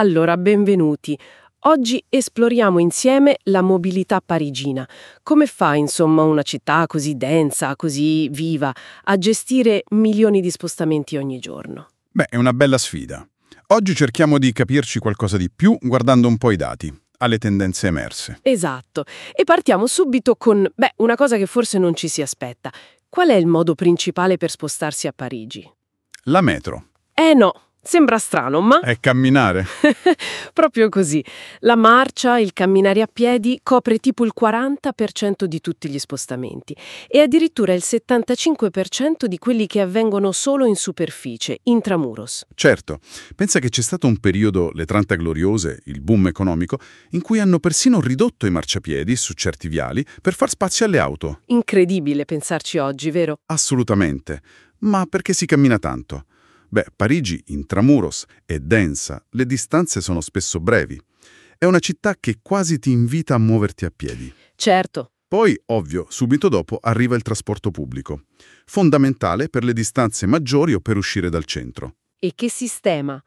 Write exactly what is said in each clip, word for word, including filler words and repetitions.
Allora, benvenuti. Oggi esploriamo insieme la mobilità parigina. Come fa, insomma, una città così densa, così viva, a gestire milioni di spostamenti ogni giorno? Beh, è una bella sfida. Oggi cerchiamo di capirci qualcosa di più guardando un po' i dati, alle tendenze emerse. Esatto. E partiamo subito con, beh, una cosa che forse non ci si aspetta. Qual è il modo principale per spostarsi a Parigi? La metro. Eh no, sembra strano, ma... È camminare. Proprio così. La marcia, il camminare a piedi copre tipo il quaranta per cento di tutti gli spostamenti e addirittura il settantacinque per cento di quelli che avvengono solo in superficie, intramuros. Certo, pensa che c'è stato un periodo, le Trenta Gloriose, il boom economico, in cui hanno persino ridotto i marciapiedi su certi viali per far spazio alle auto. Incredibile pensarci oggi, vero? Assolutamente. Ma perché si cammina tanto? Beh, Parigi, intramuros, è densa, le distanze sono spesso brevi. È una città che quasi ti invita a muoverti a piedi. Certo. Poi, ovvio, subito dopo arriva il trasporto pubblico, fondamentale per le distanze maggiori o per uscire dal centro. E che sistema?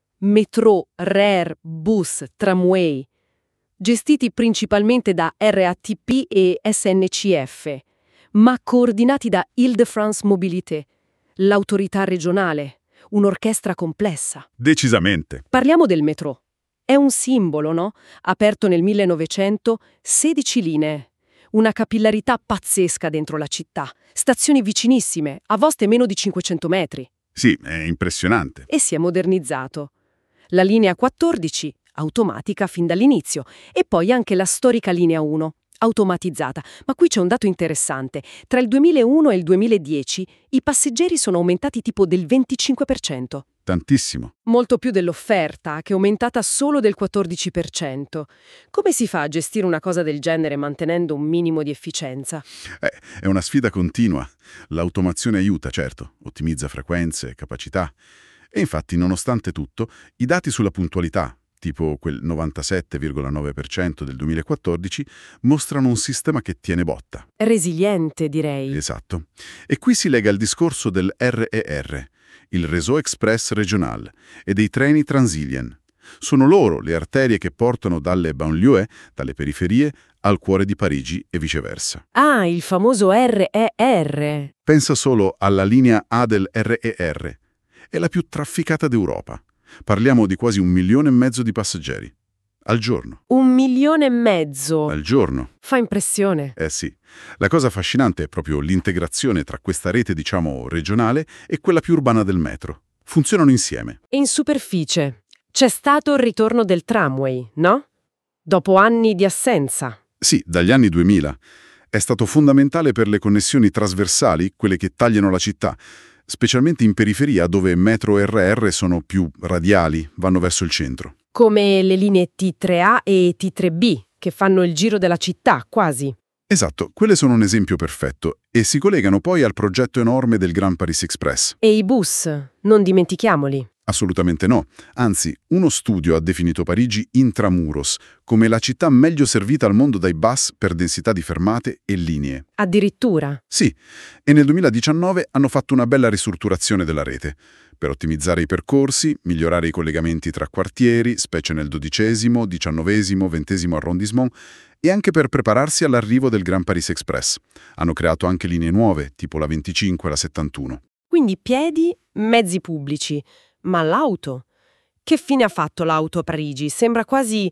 Metro, R E R, bus, tramway, gestiti principalmente da R A T P e S N C F, ma coordinati da Île-de-France Mobilité, l'autorità regionale. Un'orchestra complessa. Decisamente. Parliamo del metro. È un simbolo, no? Aperto nel millenovecento, sedici linee. Una capillarità pazzesca dentro la città. Stazioni vicinissime, a volte meno di cinquecento metri. Sì, è impressionante. E si è modernizzato. La linea quattordici, automatica fin dall'inizio, e poi anche la storica linea uno, automatizzata. Ma qui c'è un dato interessante. Tra il duemilauno e il duemiladieci i passeggeri sono aumentati tipo del venticinque per cento. Tantissimo. Molto più dell'offerta, che è aumentata solo del quattordici per cento. Come si fa a gestire una cosa del genere mantenendo un minimo di efficienza? Eh, è una sfida continua. L'automazione aiuta, certo, ottimizza frequenze, capacità. E infatti, nonostante tutto, i dati sulla puntualità, tipo quel novantasette virgola nove per cento del duemilaquattordici, mostrano un sistema che tiene botta. Resiliente, direi. Esatto. E qui si lega al discorso del R E R, il Réseau Express Régional, e dei treni Transilien. Sono loro le arterie che portano dalle banlieue, dalle periferie, al cuore di Parigi e viceversa. Ah, il famoso R E R. Pensa solo alla linea A del R E R. È la più trafficata d'Europa. Parliamo di quasi un milione e mezzo di passeggeri. Al giorno. Un milione e mezzo. Al giorno. Fa impressione. Eh sì. La cosa affascinante è proprio l'integrazione tra questa rete, diciamo, regionale e quella più urbana del metro. Funzionano insieme. E in superficie c'è stato il ritorno del tramway, no? Dopo anni di assenza. Sì, dagli anni duemila. È stato fondamentale per le connessioni trasversali, quelle che tagliano la città, specialmente in periferia dove metro e R E R sono più radiali, vanno verso il centro. Come le linee T tre A e T tre B, che fanno il giro della città, quasi. Esatto, quelle sono un esempio perfetto e si collegano poi al progetto enorme del Grand Paris Express. E i bus, non dimentichiamoli. Assolutamente no. Anzi, uno studio ha definito Parigi intramuros, come la città meglio servita al mondo dai bus per densità di fermate e linee. Addirittura. Sì, e nel duemiladiciannove hanno fatto una bella ristrutturazione della rete, per ottimizzare i percorsi, migliorare i collegamenti tra quartieri, specie nel dodicesimo, diciannovesimo, ventesimo arrondissement, e anche per prepararsi all'arrivo del Grand Paris Express. Hanno creato anche linee nuove, tipo la venticinque e la settantuno. Quindi piedi, mezzi pubblici. Ma l'auto? Che fine ha fatto l'auto a Parigi? Sembra quasi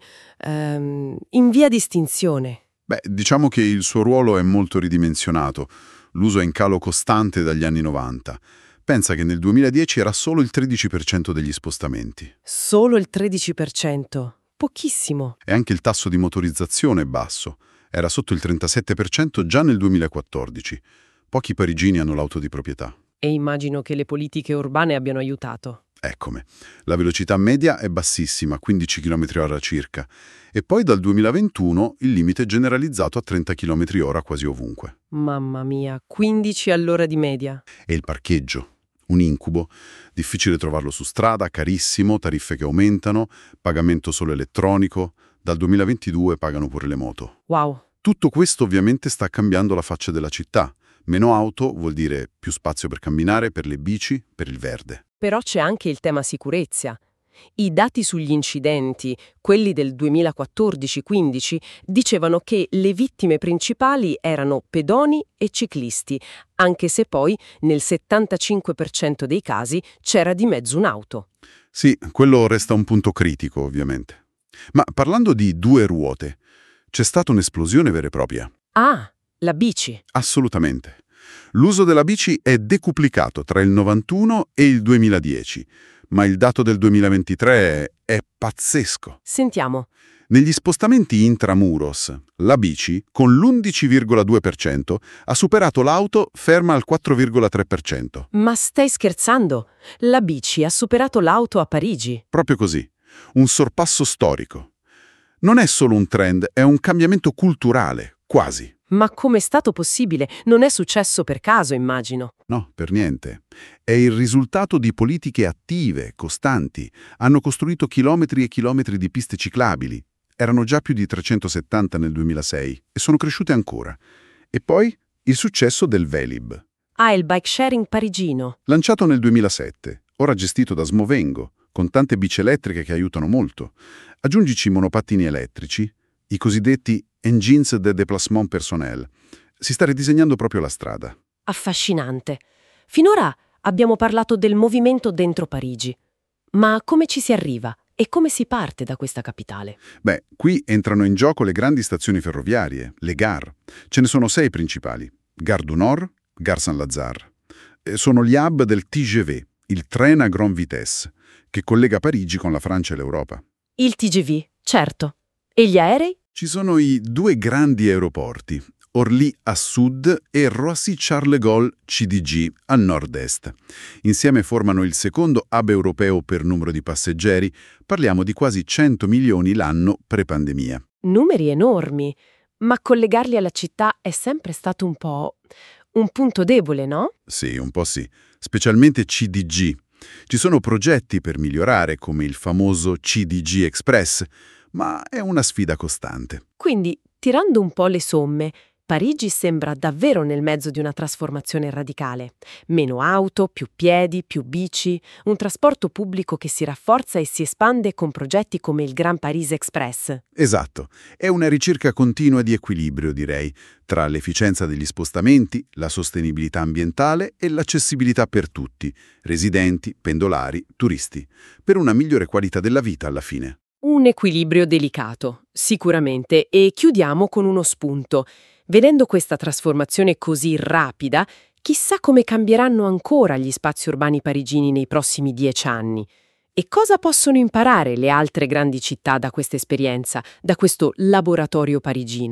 ehm, in via di estinzione. Beh, diciamo che il suo ruolo è molto ridimensionato. L'uso è in calo costante dagli anni novanta. Pensa che nel duemiladieci era solo il tredici per cento degli spostamenti. Solo il tredici per cento? Pochissimo. E anche il tasso di motorizzazione è basso. Era sotto il trentasette per cento già nel duemilaquattordici. Pochi parigini hanno l'auto di proprietà. E immagino che le politiche urbane abbiano aiutato. Eccome. La velocità media è bassissima, quindici chilometri orari circa. E poi dal duemilaventuno il limite è generalizzato a trenta chilometri orari quasi ovunque. Mamma mia, quindici all'ora di media. E il parcheggio? Un incubo. Difficile trovarlo su strada, carissimo, tariffe che aumentano, pagamento solo elettronico. Dal duemilaventidue pagano pure le moto. Wow. Tutto questo ovviamente sta cambiando la faccia della città. Meno auto vuol dire più spazio per camminare, per le bici, per il verde. Però c'è anche il tema sicurezza. I dati sugli incidenti, quelli del duemilaquattordici quindici, dicevano che le vittime principali erano pedoni e ciclisti, anche se poi nel settantacinque per cento dei casi c'era di mezzo un'auto. Sì, quello resta un punto critico, ovviamente. Ma parlando di due ruote, c'è stata un'esplosione vera e propria. Ah, la bici. Assolutamente. L'uso della bici è decuplicato tra il novantuno e il duemiladieci, ma il dato del duemilaventitré è pazzesco. Sentiamo. Negli spostamenti intramuros, la bici, con l'undici virgola due per cento, ha superato l'auto ferma al quattro virgola tre per cento. Ma stai scherzando? La bici ha superato l'auto a Parigi. Proprio così. Un sorpasso storico. Non è solo un trend, è un cambiamento culturale, quasi. Ma com'è stato possibile? Non è successo per caso, immagino. No, per niente. È il risultato di politiche attive, costanti. Hanno costruito chilometri e chilometri di piste ciclabili. Erano già più di trecentosettanta nel duemilasei e sono cresciute ancora. E poi il successo del Velib. Ah, il bike sharing parigino. Lanciato nel duemilasette, ora gestito da Smovengo, con tante bici elettriche che aiutano molto. Aggiungici i monopattini elettrici, i cosiddetti engines de déplacement personnel. Si sta ridisegnando proprio la strada. Affascinante. Finora abbiamo parlato del movimento dentro Parigi. Ma come ci si arriva? E come si parte da questa capitale? Beh, qui entrano in gioco le grandi stazioni ferroviarie, le gare. Ce ne sono sei principali. Gare du Nord, Gare Saint-Lazare. Eh, Sono gli hub del T G V, il Train à Grande Vitesse, che collega Parigi con la Francia e l'Europa. Il T G V, certo. E gli aerei? Ci sono i due grandi aeroporti, Orly a sud e Roissy-Charles de Gaulle C D G a nord-est. Insieme formano il secondo hub europeo per numero di passeggeri. Parliamo di quasi cento milioni l'anno pre-pandemia. Numeri enormi. Ma collegarli alla città è sempre stato un po' un punto debole, no? Sì, un po' sì. Specialmente C D G. Ci sono progetti per migliorare, come il famoso C D G Express, ma è una sfida costante. Quindi, tirando un po' le somme, Parigi sembra davvero nel mezzo di una trasformazione radicale. Meno auto, più piedi, più bici, un trasporto pubblico che si rafforza e si espande con progetti come il Grand Paris Express. Esatto, è una ricerca continua di equilibrio, direi, tra l'efficienza degli spostamenti, la sostenibilità ambientale e l'accessibilità per tutti, residenti, pendolari, turisti, per una migliore qualità della vita alla fine. Un equilibrio delicato, sicuramente, e chiudiamo con uno spunto. Vedendo questa trasformazione così rapida, chissà come cambieranno ancora gli spazi urbani parigini nei prossimi dieci anni. E cosa possono imparare le altre grandi città da questa esperienza, da questo laboratorio parigino?